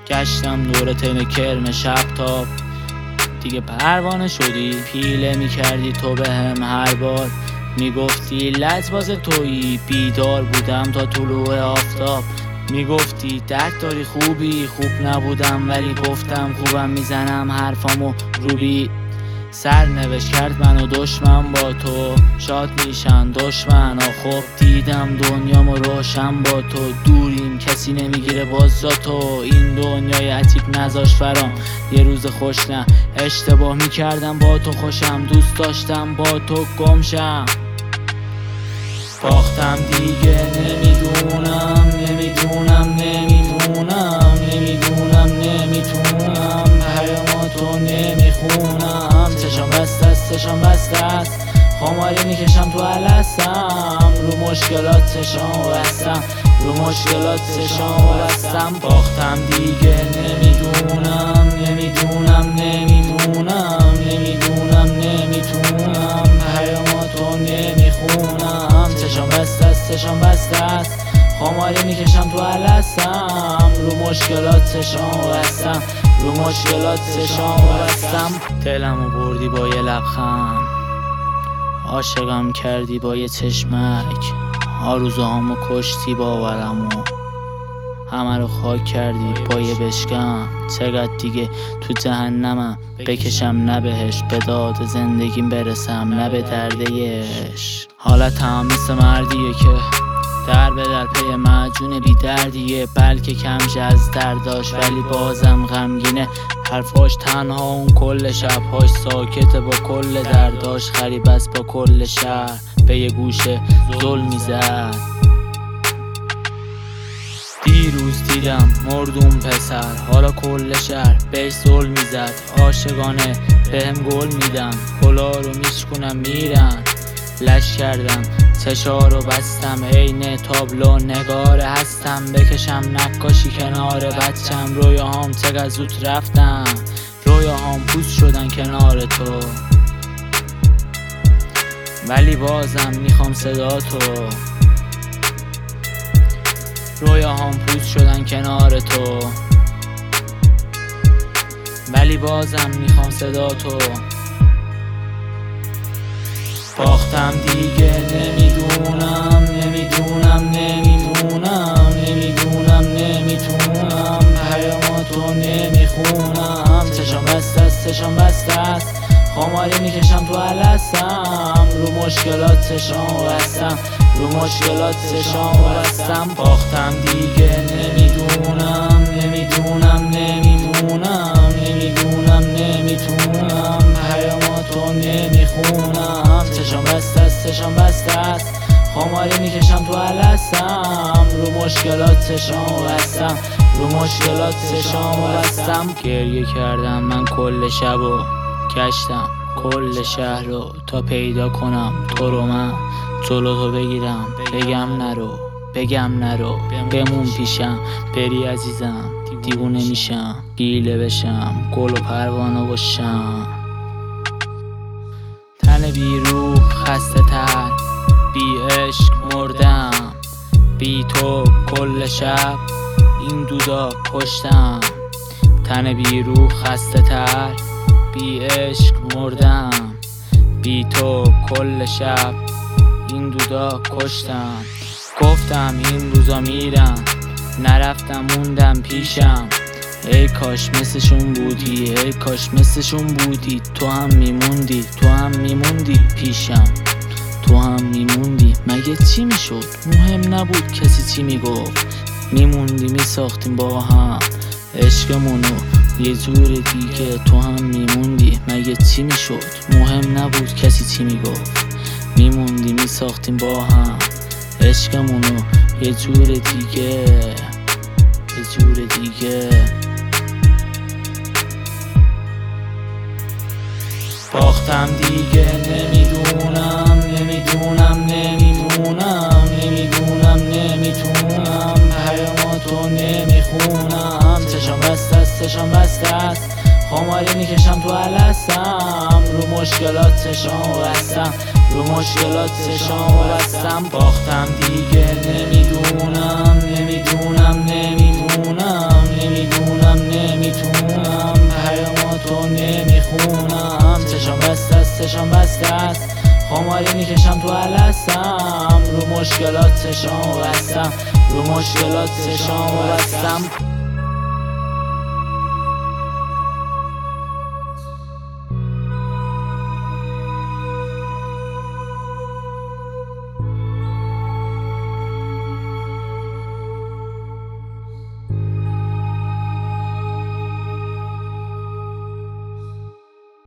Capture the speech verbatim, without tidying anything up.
گشتم دور تن کرم شب تاب، دیگه پروانه شدی. پیله میکردی تو به هم هر بار، میگفتی لجباز تویی. بیدار بودم تا طلوع آفتاب، میگفتی درد داری خوبی. خوب نبودم ولی گفتم خوبم، میزنم حرفامو روبی. سرنوشت کرد منو دشمن با تو، شاد میشن دشمن ها. خب دیدم دنیامو روشن با تو، دوریم کسی نمیگیره باز جا تو. این دنیای عتیق نذاش فرام یه روز خوش نه. اشتباه میکردم با تو خوشم، دوست داشتم با تو گمشم. باختم دیگه نمیدونم نمیدونم نمیدونم نمیدونم نمیتونم پیاماتو نمیخونم. چشم بسته است چشم بسته است، خماری میکشم تو الستم. رو مشکلات چشم بستم، رو مشکلات چشم بستم. باختم دیگه نمیدونم نمیدونم نمیدونم نمیدونم نمیتونم پیاماتو نمیخونم. چشم بسته است چشم بسته است، خماری میکشم تو الستم. رو مشکلات چشم بستم، رو مشکلات چشم بستم. دلمو بردی با یه لبخند، عاشقم کردی با یه چشمک. آرزوهامو کشتی باورمو، همه رو خاک کردی با یه بشکم. چقدر دیگه تو جهنمم بکشم، نه بهش به داد زندگیم برسم، نه به دردش. حالتم مثل مردیه که در به در پی معجون بی دردیه. بلکه کمش از درداش ولی بازم غمگینه. حرفاش تنها اون کل شبهاش ساکته با کل درداش. غریب است با کل شهر به یه گوشه ظلم میزد. دیروز دیدم مردون پسر، حالا کل شهر بهش ظلم میزد. عاشقانه بهم گل میدن، کلا رو میشکنم میرن. لش کردم چشا رو بستم، عین تابلو نگاره هستم. بکشم نقاشی کنار بچم، رویاهام چقدر زود رفتم. رویاهام پوست شدن کنار تو، ولی بازم میخوام صدا تو. رویاهام پوست شدن کنار تو، ولی بازم میخوام صدا تو. باختم دیگه نمیدونم نمیدونم نمیدونم نمیدونم نمیتونم پیاماتو نمیخونم. چشم بسته است چشم بسته است، خماری میکشم تو الستم. رو مشکلات چشم بستم، رو مشکلات چشم بستم. باختم دیگه نمیدونم نمیدونم نمیدونم نمیدونم نمیتونم پیاماتو نمیخونم. چشم بسته است چشم بسته است، خماری میکشم تو الستم. رو مشکلات چشم بستم، رو مشکلات چشم بستم. گریه کردم من کل شبو، گشتم کل شهر رو تا پیدا کنم تو رو. من جلو تو بگیرم بگم نرو بگم نرو، بمون پیشم بری عزیزم. دیوونه میشم گیله بشم، گل و پروانه باشم. تن بی روح خسته تر، بی عشق مردم. بی تو کل شب این دودا کشتم. تن بی روح خسته تر، بی عشق مردم. بی تو کل شب این دودا کشتم. گفتم این روزا میرم، نرفتم موندم پیشم. ای کاش مثلشون بودی، ای کاش مثلشون بودی. تو هم میموندی، تو هم میموندی پیشم. تو هم میموندی، مگه چی میشد؟ مهم نبود کسی چی میگفت. میموندی میساختیم با هم عشقمونو یه جور دیگه. تو هم میموندی، مگه چی میشد؟ مهم نبود کسی چی میگفت. میموندی میساختیم با هم عشقمونو یه جور دیگه، یه جور دیگه. باختم دیگه نمیدونم نمیدونم نمیدونم نمیدونم نمیتونم پیاماتو نمیخونم. چشم بسته است چشم بسته است، خماری میکشم تو الستم. رو مشکلات چشم بستم، رو مشکلات چشم بستم. باختم دیگه نمیدونم نمیدونم نمیدونم نمیدونم کلماتو نمیخونم. چشام بسته است چشام بسته است، خماری میکشم تو الستم، رو مشکلات چشام بستم، رو مشکلات چشام بستم.